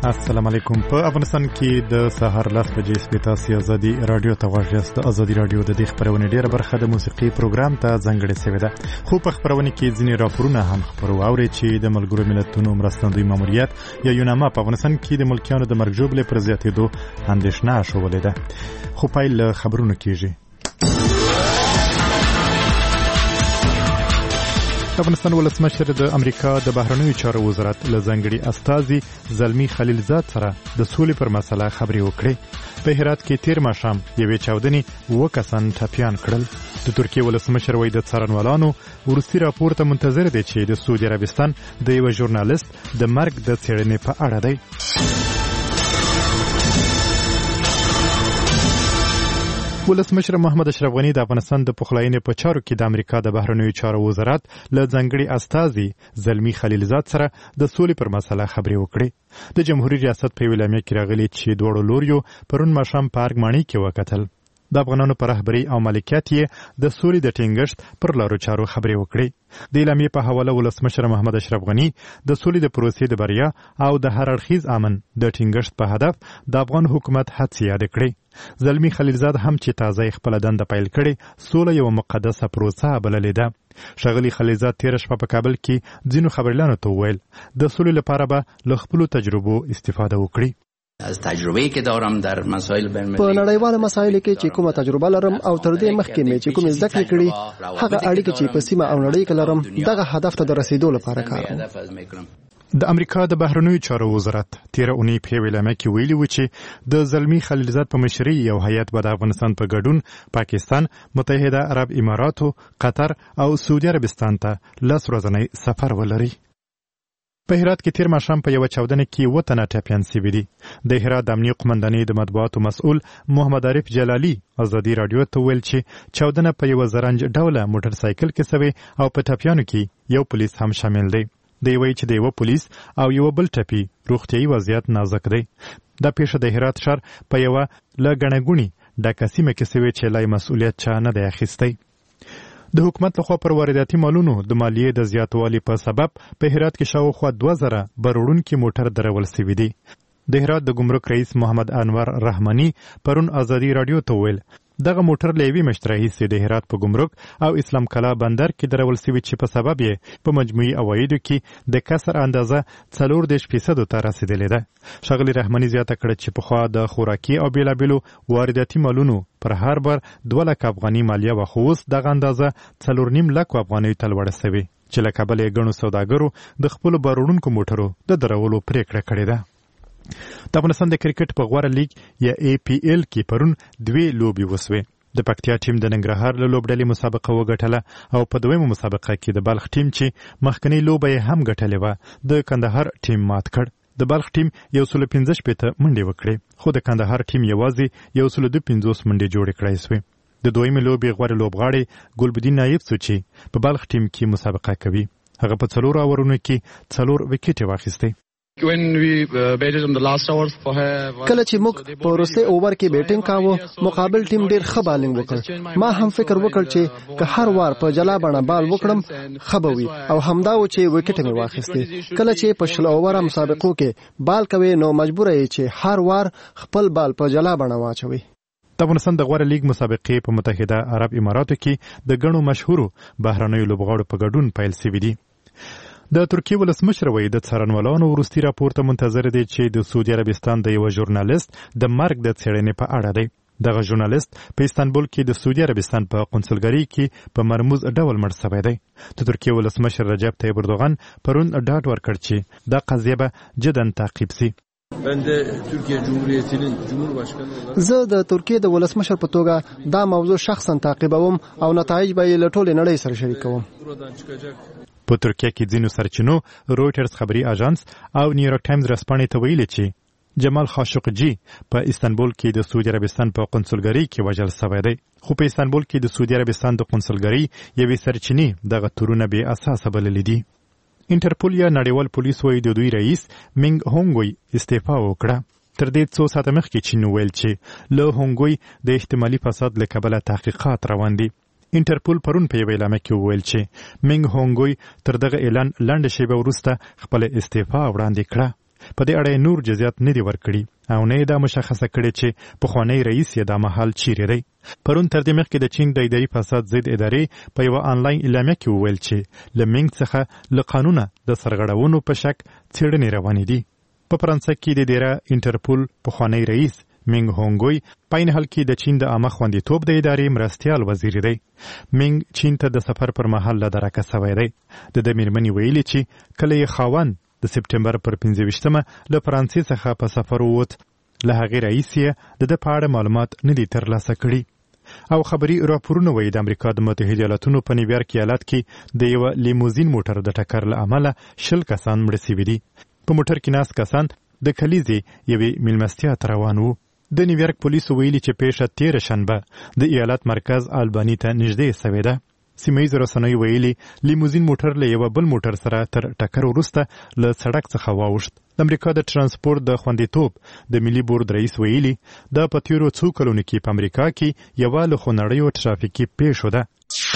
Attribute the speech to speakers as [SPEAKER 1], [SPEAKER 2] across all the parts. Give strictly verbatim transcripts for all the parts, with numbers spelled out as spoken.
[SPEAKER 1] السلام علیکم. په افغانستان کې د سهار لس بجې سپیتاسي ازادي رادیو ته واجست. ازادي رادیو د دې خبرونه ډیره برخه د موسیقي پروګرام ته ځانګړې شوې ده. خو په خبرونه کې ځینې راپورونه هم خبرو اوري چې د ملګرو ملتونو مرستندوی ماموریت یا یوناما په افغانستان کې د ملکیانو د مرګ ژوبلې پر زیاتېدو اندېښنه اچولې ده. خو پایله خبرونه کېږي. افغانستان ولسمشر د امریکا د بهرنیو چارو وزارت له ځانګړي استازي زلمی خلیلزاد سره د سولې پر مسله خبرې وکړې. په هرات کې تیر ماښام یوې چاودنې اووه کسان ټپیان کړل. د ترکیې ولسمشر وایي د څارنوالانو وروستي راپور ته منتظر دی چې د سعودي عربستان د یوه ژورنالست د مرګ د څېړنې په اړه دی. ولسمشر محمد اشرف غني د افغانستان د پخلاینې په چارو کې د امریکا د بهرنیو چارو وزارت له ځانګړي استازي زلمی خلیلزاد سره د سولې پر مسله خبرې وکړې. د جمهوریت ریاست په اعلامیه کې راغلي چې دواړو لوریو پرون ماښام په ارګماني کې وکتل. د افغانانو پر رهبري او مالکیت یې د سولې د ټینګښت پر لارو چارو خبرې وکړې. د اعلامیې په حواله ولسمشر محمد اشرف غني د سولې د پروسې د بریا او د هر اړخیز امن د ټینګښت په هدف د افغان حکومت هڅې یاد کړې. زلمی خلیلزاد هم چې تازه خپل دنده پیل کړي سوله یو مقدسه پروسه بللې ده. ښاغلي خلیلزاد تیر شپه په کابل کې ځینو خبريالانو ته وویل د سولې لپاره به له خپلو تجربو استفاده وکړي.
[SPEAKER 2] از تجربه‌ای که دارم در مسائل بین‌المللی
[SPEAKER 3] په نړیوال مسایلو کې چې کومه تجربه لرم او تر دې مخکې مې چې کومې زده کړې کړې هغه اړیکې چې په سیمه او نړۍ کې لرم دغه هدف ته د رسیدو لپاره کاروم.
[SPEAKER 1] د امریکا د بهرنیو چارو وزارت تیر اونۍ په اعلامیه کې ویلي و چې د زلمی خلیلزاد په مشرۍ یو هیئت به د افغانستان په ګډون پاکستان، متحده عرب اماراتو، قطر او سعودي عربستان ته لس ورځنی سفر ولري. په هرات کې تیر ماښام په یوه چاودنه کې اووه تنه ټپیان شوي دي. د هرات د امنیې قومندانۍ د مطبوعاتو مسؤل محمد عارف جلالي ازادي راډیو ته ویل چې چاودنه په یوه زرنج ډوله موټر سایکل کې شوې او په ټپیانو کې یو پولیس هم شامل دی. دی وایي چې د یوه پولیس او یوه بل ټپي روغتیایي وضعیت نازک دی. دا پیښه د هرات ښار په یوه له ګڼه ګوڼې ډکه سیمه کې شوې چې لا مسؤلیت چا نه دی اخیستی. د حکومت لخوا پر وارداتي مالونو د مالیې د زیاتوالي په سبب په هرات کې شاوخوا دوه زره بروړونکي موټر درول شوي دي. د هرات د ګمرک رئیس محمد انور رحماني پرون ازادي راډیو ته ویل دغه موټر له یوې میاشتې راهیسې د هرات په ګمرک او اسلام کلا بندر کې درول شوي چې په سبب یې په مجموعي عوایدو کې د کسر اندازه څلور دېرش فیصدو ته رسېدلې ده. ښاغلي رحماني زیاته کړه چې پخوا د خوراکي او بېلابېلو وارداتي مالونو پر هر بر دوه لکه افغاني مالیه وه، خو اوس دغه اندازه څلور نیم لکو افغانیو ته لوړه شوې چې له کبله یې ګڼو سوداګرو د خپلو بروړونکو موټرو د درولو پرېکړه کړې ده. د افغانستان د کرکټ په غوره لیګ یا ای پی ایل کې پرون دوې لوبې وسوې. د پکتیا ټیم د ننګرهار له لوبډلې مسابقه وګټله او په دویمه مسابقه کې د بلخ ټیم چې مخکنۍ لوبه یې هم ګټلې وه د کندهار ټیم مات کړ. د بلخ ټیم یو سل پنځه شپېته منډې وکړې خو د کندهار ټیم یوازې یو سل دوه پنځوس منډې جوړې کړای سوې. د دویمې لوبې غوره لوبغاړی ګلبدین نایب سو چې په بلخ ټیم کې مسابقه کوي. هغه په څلورو اورونو کې څلور وکټې واخیستې.
[SPEAKER 3] کله چې موږ په وروستي اوور کې بیټینګ کاوه مقابل ټیم ډیر ښه بالینګ وکړ. ما هم فکر وکړ چې که هر وار په جلا بڼه بال وکړم ښه به وي او همدا و چې وکټ مې واخیستې. کله چې په شل اووره مسابقو کې بال کوي نو مجبور یې چې هر وار خپل بال په جلا بڼه واچوي.
[SPEAKER 1] د افغانستان د غوره لیګ مسابقې په متحده عرب اماراتو کې د ګڼو مشهورو بهرنیو لوبغاړو په ګډون پیل شوي دي. د ترکیې ولسمشر وایي د څارنوالانو وروستي راپور ته منتظر دی چې د سعودي عربستان د یوه ژورنالست د مرګ د څېړنې په اړه دی. دغه ژورنالست په استانبول کې د سعودي عربستان په قونسلګرۍ کې په مرموز ډول مړ شوی دی. د ترکیې ولسمشر رجب طیب اردوغان پرون ډاډ ورکړ چې دا قضیه به جداً تعقیب شي.
[SPEAKER 3] زه د ترکیې د ولسمشر په توګه دا موضوع شخصا تعقیبوم او نتایج به یې له ټولې نړۍ سره شریکوم.
[SPEAKER 1] په ترکیه کې ځینو سرچینو رویټرز خبري اژانس او نیویارک ټایمز رسپانې ته ویلي چې جمال خاشقجي په استانبول کې د سعودي عربستان په قونسلګرۍ کې وژل شوی دی. خو په استانبول کې د سعودي عربستان د قونسلګرۍ یوې سرچینې دغه تورونه بې اساسه بللي دي. انټرپول یا نړیوال پولیس وایي د دوی رئیس مینګ هونګوی استعفا وکړه. تر دې څو ساعته مخکې چین وویل چې له هونګوی د احتمالي فساد له کبله تحقیقات روان دي. انټرپول پرون په یوه اعلامیه کې وویل چې مینګ هونګوی تر دغه اعلان لنډه شیبه وروسته خپله استعفا وړاندې کړه. په دې اړه نور جزئیات نه دي ورکړي او نه دا مشخصه کړي چې پخوانی رئیس یې د مهال چیرې دی. پرون تر دې مخکې د چین د اداري فساد ضد ادارې په یو آنلاین اعلامیه کې وویل چې له منګ څخه له قانونه د سرغړونو په شک څېړنې روانې دي. په فرانسه کې د دیره انټرپول پخوانی رئیس منګ هونګوی په عین حال کې د چین د عامه خوندیتوب د ادارې مرستیال وزیر دی. منګ چین ته د سفر پر مهال له درکه سوی دی. د د میرمنې ویلي چې کله یې خاوند د سپټمبر پر پنځه ویشتمه له فرانسې څخه په سفر ووت، له هغې رئیس یې د ده په اړه معلومات نه دي ترلاسه کړي. او خبري راپورونه وایي د امریکا د متحده ایالاتونو په نیویارک ایالت کې د یوه لیموزین موټر د ټکر له امله شل کسان مړه سوي دي. په موټر کې ناست کسان د کلیزې یوې میلمستیا ته روان وو. د نیویارک پولیسو ویلي چې پیښه تېره شنبه د ایالت مرکز آلباني ته نږدې سوې ده. سیمه ییزو رسنیو ویلي لیموزین موټر له یوه بل موټر سره تر ټکر وروسته له سړک څخه واوښت. د امریکا د ترانسپورت د خوندیتوب د ملي بورډ رئیس ویلي دا په تېرو څو کلونو کې په امریکا کې یوه له خونړیو ټرافیکي پیښو ده.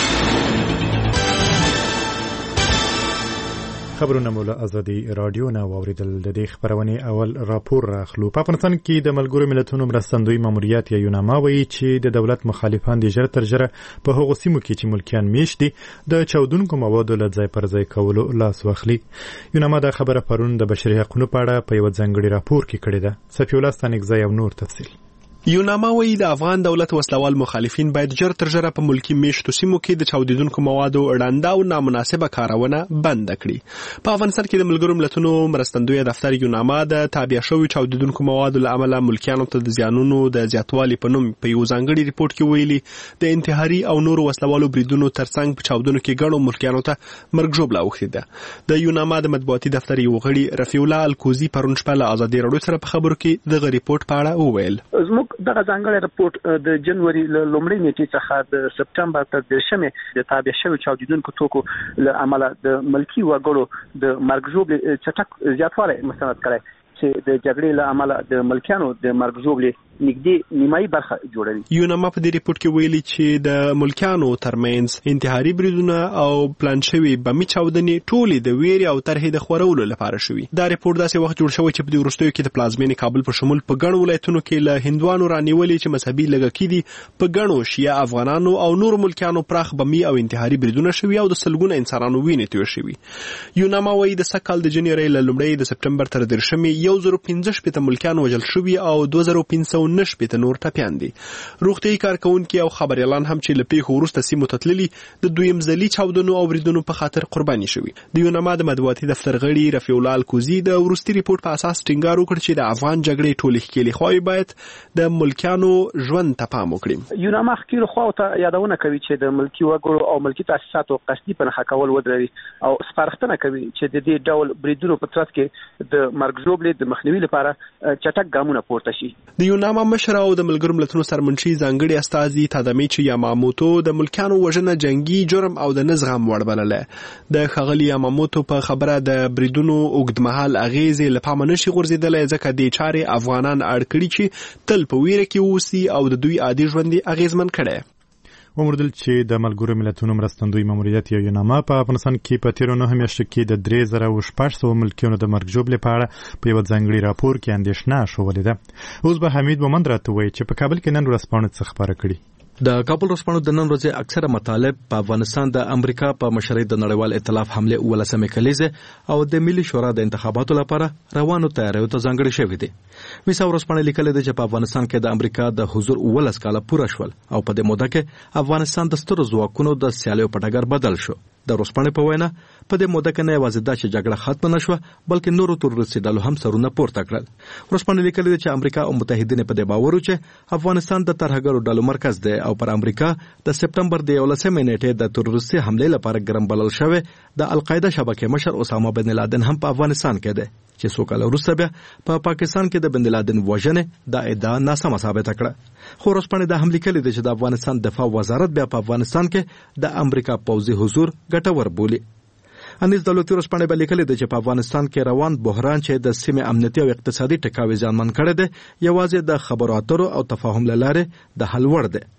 [SPEAKER 1] خبرونه مو له ازادي راډیو نه واوریدل. د دې خبرونې اول راپور راخلو. په افغانستان کې د ملګرو ملتونو مرستندوی ماموریت یا یوناما وایي چې د دولت مخالفان د ژر تر ژره په هغو سیمو کې چې ملکیان میشت دي د چاودونکو موادو له ځای پر ځای کولو لاس واخلي. یوناما دا خبره پرون د بشري حقوقو په اړه په یو ځانګړي راپور کې کړې ده. صفي الله ستانکزی او نور تفصیل.
[SPEAKER 4] یوناما وایي د افغان دولت وسلوال مخالفین باید ژر تر ژره په ملکی میشتو سیمو کې د چاودیدونکو موادو ړنده او نامناسبه کارونه بند کړي. په افغانستان کې د ملګرو ملتونو مرستندوی دفتر یوناما د تابع شویو چاودیدونکو موادو له امله ملکیانو ته د زیانونو د زیاتوالي په نوم په یو ځانګړي ریپورت کې ویلي د انتحاري او نورو وسلوالو بریدونو ترڅنګ په چاودنو کې ګڼو ملکیانو ته مرګ ژوبله اوښتې ده. د یوناما د مطبوعاتي دفتر یو غړي رفیع الله الکوزي پرون شپه له ازادي راډیو سره په خبرو کې دغه ریپورت په اړه وویل.
[SPEAKER 5] زموږ دغه ځانګړی رپورټ د جنوري لومړۍ نیټې څخه د سپټمبر تر دېرشمې د تابع شویو چاودیدونکو توکو له امله د ملکي وګړو د مرګ ژوبلې چټک زیاتوالی مستند کړی چې د جګړې له امله د ملکیانو د مرګ ژوبلې نږدې نیمایي برخه جوړوي.
[SPEAKER 4] یوناما په دې ریپورت کې ویلي چې د ملکیانو ترمنځ انتحاري بریدونه او پلان شوي بمي چاودنې ټولې د ویرې او طرحې د خورولو لپاره شوي. دا ریپورت داسې وخت جوړ شوی چې په دې وروستیو کې د پلازمینې کابل په شمول په ګڼو ولایتونو کې له هندوانو رانیولې چې مذهبي لږکي دي په ګڼو شیعه افغانانو او نورو ملکیانو پراخ بمي او انتحاري بریدونه شوي او د سلګونه انسانانو وینې تویې شوي. یوناما وایي د سږ کال د جنوري له لومړۍ د سپټمبر تر دېرشمې یو زر پنځه شپېته ملکیان وژل شوي او دوه زره پنځه سوه نه شپېته نور ټپیان دي. روغتیايي کارکونکي او خبريالان هم چې له پیښو وروسته سیمو ته تللي د دویم ځلي چاودنو او بریدونو په خاطر قرباني شوي. د یوناما د مطبوعاتي دفتر غړي رفیع الله الکوزي د وروستي ریپورت په اساس ټینګار وکړ چې د افغان جګړې ټولې ښکېلې خواوې باید د ملکیانو ژوند ته پام وکړي.
[SPEAKER 5] یوناما ښکېلو خواو ته یادونه کوي چې د ملکي وګړو او ملکي تاسیساتو قصدي په نښه کول ودروي او سپارښتنه کوي چې د دې ډول بریدونو په ترڅ کې د مرګ ژوبلې د مخنیوي لپاره چټک ګامونه پورته شي.
[SPEAKER 4] د یوناما مشر او د ملګرو ملتونو سرمنشي ځانګړي استازي تادامیچي یاماموتو د ملکیانو وژنه جنگي جرم او د نزغم وړ بلله. د ښاغلي یاماموتو په خبره د بریدونو اوږدمهال اغیزې له پامه نشي غورځېدلی ځکه دې چارې افغانان اړ کړي چې تل په ویره کې اوسي او د دوی عادي ژوند یې اغیزمن کړی.
[SPEAKER 1] وموندل چې د ملګرو ملتونو مرستندوی ماموریت یا یوناما په افغانستان کې په تیرو نهه میاشتو کې د درې زره او شپږ سوه ملکیانو د مرګ ژوبلې په اړه په یوه ځانګړي راپور کې اندېښنه اښولې ده. اوس به حمید مومند راته ووایي چې په کابل کې نن ورځپاڼه څه خپاره کړي.
[SPEAKER 6] د کابل ورځپاڼو د نن ورځې اکثره مطالب په افغانستان د امریکا په مشرۍ د نړیوال ائتلاف حمله ولسمې کلیزه او د ملي شورا د انتخاباتو لپاره روانو تیاریو ته ځانګړي شوې دي. میسا ورځپاڼه لیکلې ده چې په افغانستان کې د امریکا د حضور ولس کاله پوره شول او په دې موده کې افغانستان د سترو ځواکونو د سیالیو په ډګر بدل شو. د ورځپاڼې په وینا په دې موده کې نه یوازې دا چې جګړه ختمه نشوه بلکې نورو تروریستي ډلو هم سرونه پورته کړل. ورځپاڼه لیکلې ده چې امریکا او متحدین په دې باور وو چې افغانستان د ترهګرو ډلو مرکز دی او پر امریکا د سپټمبر د یولسمې نیټې د تروریستي حملې لپاره ګرم بلل شوی د القاعده شبکې مشر اسامه بن لادن هم په افغانستان کې دی چې څو کاله وروسته بیا په پا پاکستان کې د بن لادن وژنې د ادعا ناسمه ثابته کړه. خو ورځپاڼې دا هم لیکلې ده چې د افغانستان دفاع وزارت بیا په افغانستان کې د امریکا پوځي حضور ګټور بولي. انیس دولتي ورځپاڼې به لیکلې ده چې په افغانستان کې روان بحران چې د سیمې امنیتي او اقتصادي ټکاوي زیانمن کړی دی یوازې د خبرو اترو او تفاهم له لارې د حل وړ دی.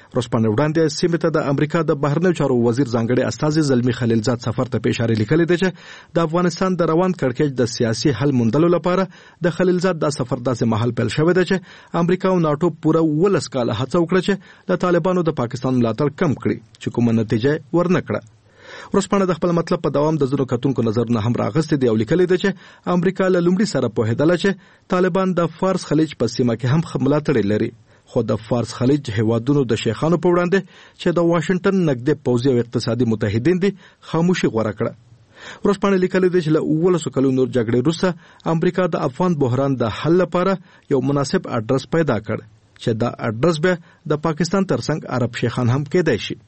[SPEAKER 6] ورځپاڼې وړاندې سیمې ته د امریکا د بهرنیو چارو وزیر ځانګړي استازي زلمی خلیلزاد سفر ته په اشاره لیکلي ده چې د افغانستان د روان کړکېچ د سیاسي حل موندلو لپاره د خلیلزاد د سفر داسې مهال پیل شوی دی چې امریکا او ناتو پوره ولس کاله هڅه وکړه چې د طالبانو د پاکستان ملاتړ کم کړي چې کومه نتیجه ورنکړه. ورځپاڼه د خپل مطلب په دوام د ځینو کتونکو نظرونه هم راغستې دي او لیکلي ده چې امریکا له لومړي سره پوهېدله چې طالبان د فارس خلیج په سیمه کې هم ملاتړ لري، خو د فارس خلیج هیوادونو د شیخانو په وړاندې چې د واشنگټن نږدې پوځي او اقتصادي متحدین دي خاموشي غوره کړه. ورځپاڼه لیکلي ده چې له اوولسو کلونو جګړې وروسته امریکا د افغان بحران د حل لپاره یو مناسب اډرس پیدا کړ چې دا اډرس به د پاکستان ترڅنګ عرب شیخان هم کېدای شي.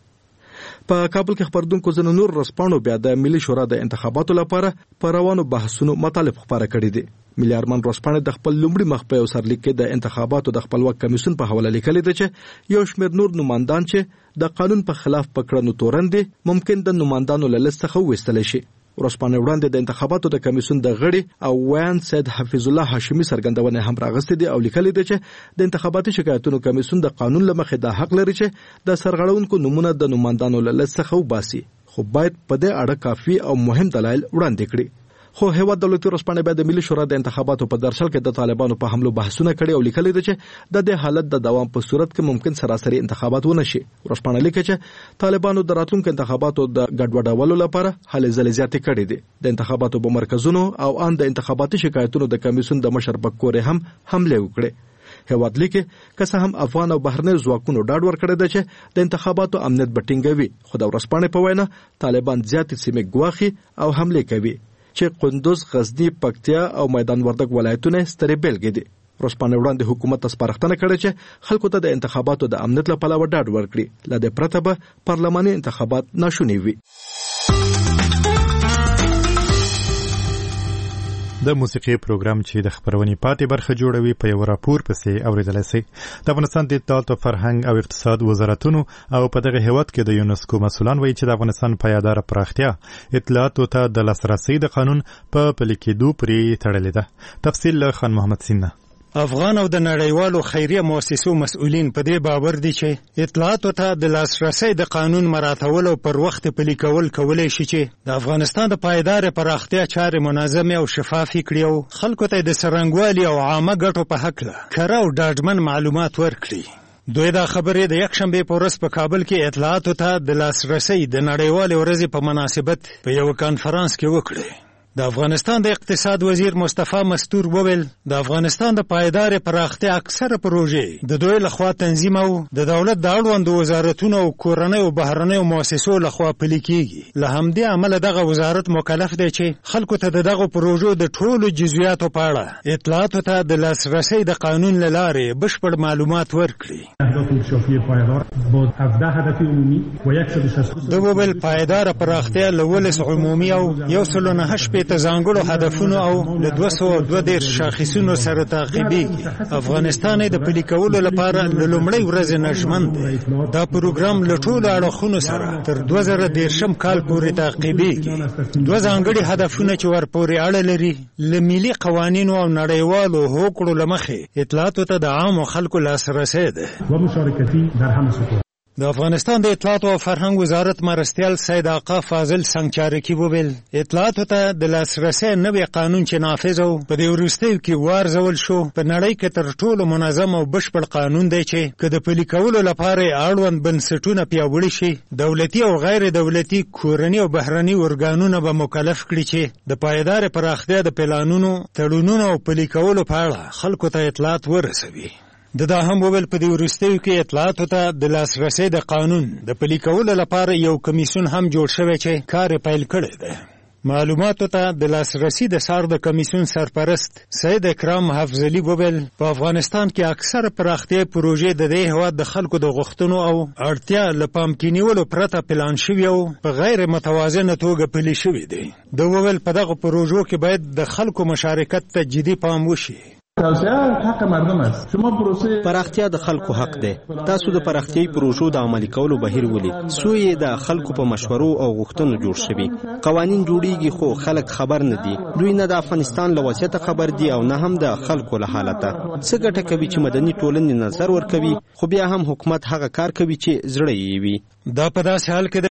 [SPEAKER 6] په کابل کې خبردونکو ځینو نور ورځپاڼو بیا د ملي شورا د انتخاباتو لپاره په روانو بحثونو مطالب خپاره کړي دي. ملي ارمان ورځپاڼه د خپل لومړي مخ په یو سرلیک کې د انتخاباتو د خپلواک کمیسیون په حواله لیکلي ده چې یو شمېر نور نمائندان چې د قانون په خلاف پکړنو تورن دي ممکن د نمائندانو له لیست څخه وویستل شي. ورځپاڼه وړاندې د انتخاباتو د کمیسیون د غړي او ویان سید حفیظ الله هاشمي څرګندونه هم راغستې دي او لیکلي ده چې د انتخاباتي شکایتونو کمیسیون د قانون له مخې د حق لري چې د سرغړونکو نمونه د نمائندانو له لیست څخه وباسي، خو باید په دې اړه کافي او مهم دلایل وړاندې کړي. خو هیواد دولتي ورځپاڼه به د ملي شورا د انتخاباتو په درشل کې د طالبانو په حملو بحثونه کړي او لیکلي ده چې د دې حالت د دوام په صورت کې ممکن سراسري انتخابات ونه شي. ورځپاڼه لیکي چې طالبانو د راتلونکو انتخاباتو د ګډوډولو لپاره هلې ځلې زیاتې کړې دي. د انتخاباتو په مرکزونو او ان د انتخاباتي شکایتونو د کمیسیون د مشر بکورې هم حمله وکړه. هیواد لیکي که څه هم افغان او بهرنی ځواکونو ډاډ ورکړی ده چې د انتخاباتو امنیت به ټینګوي، خو د ورځپاڼې په وینا طالبان زیاتې سیمې ګواښي او حمله کوي چې قندوز، غزنی، پکتیا او میدان وردګ ولایتونه سترې بیلګې دي. ورځپاڼه وړاندې حکومت ته سپارښتنه کړې چې خلکو ته د انتخاباتو د امنیت لپاره ډاډ ورکړي، له دې پرته به پارلماني انتخابات ناشوني وي.
[SPEAKER 1] د موسیقي پروګرام چې د خبرونې پاتې برخه جوړوي په یو راپور پسې اوریدلای شئ. د افغانستان د اطلاعات او فرهنګ او اقتصاد وزارتونو او په دغه هیواد کې د یونسکو مسؤلان وایي چې د افغانستان پایدار پراختیا اطلاعاتو ته د لاسرسي د قانون په پلي کېدو پورې تړلې ده. تفصیل له خان محمد سینه.
[SPEAKER 7] افغان او د نړیوالو خیریه مؤسسو مسؤلین په دې باور دي چې اطلاعاتو ته د لاسرسي د قانون مراعاتول او پر وخت پلي کول کولای شي چې د افغانستان د پایدار پراختیا چارې منظمه او شفافې کړي او خلکو ته د سرنګوالي او عامه ګټو په حق له کره او ډاډمن معلومات ورکړي. دوی دا خبرې د یکشنبه په ورځ په کابل کې اطلاعاتو ته د لاسرسي د نړیوالې ورځې په مناسبت په یو کانفرنس کې وکړي. د افغانستان د اقتصاد وزیر مصطفی مستور وویل د افغانستان د پایدار پراختیا اکثره پروژې د دوی لخوا تنظیم او د دولت د اړوندو وزارتونو او کورنۍ او بهرنیو مؤسسو لخوا پلي کیږي. له همدې امله دغه وزارت مکلف دی چې خلکو ته دغه پروژو د ټولو جزئیاتو په اړه اطلاعاتو ته د لاسرسي د قانون له لارې بشپړ معلومات ورکړي. د وویل پایدار پراختیا له ولس عمومي او یو سل و نهه شپېته ته ځانګړو هدفونو او له دوه سوه دوه دېرش شاخصونو سره تعقیبېږي. افغانستان د پلي کولو لپاره له لومړۍ ورځې نژمن دی. دا پروګرام له ټولو اړخونو سره تر دوه زره دېرشم کال پورې تعقیبېږي. دوه ځانګړي هدفونه چې ورپورې اړه لري له ملي قوانینو او نړیوالو حقوقو له مخې اطلاعاتو ته د عامو خلکو لاسرسی دی. د افغانستان د اطلاعات او فرهنګ وزارت مرستیال سید آقا فاضل سنگچارکی وویل اطلاعاتو ته د لاسرسي نوی قانون چې نافذ او په دې وروستیو کې وارزول شو په نړۍ کې تر ټولو منظم او بشپړ قانون دی چې که د پلي کولو لپاره اړوند بنسټونه پیاوړي شي دولتي او غیر دولتي کورني او بهرني ارګانونه به مکلف کړي چې د پایدار پراختیا د پلانونو تړونونو او پلي کولو په اړه خلکو ته اطلاعات ورسوي. د دا هم وویل په دې وروستیو کې اطلاعاتو ته د لاسرسي د قانون د پلي کولو لپاره یو کمیسیون هم جوړ شوی چې کار یې پیل کړی دی. معلوماتو ته د لاسرسي د سار د کمیسیون سرپرست سید اکرام حفظلی وویل په افغانستان کې اکثر پراختیا پروژې د دې هېواد د خلکو د غوښتنو او اړتیا له پام کې نیولو پرته پلان شوي او په غیر متوازنه توګه پلي شوي دي. د وویل په دغه پروژو کې باید د خلکو مشارکت ته جدي پام وشي.
[SPEAKER 8] پراختیا د خلکو حق دی. تاسو د پراختیايي پروژو د عملي کولو بهیر ولید. سوی د خلکو په مشورو او غوښتنو جوړ شوي. قوانین جوړیږي خو خلک خبر نه دي. دوی نه د افغانستان له وضعیت خبر دي او نه هم د خلکو له حالته. څه ګټه کوي چې مدني ټولنې نظر ورکوي خو بیا هم حکومت هغه کار کوي چې زړه یې وي.
[SPEAKER 7] دا په داسې حال کې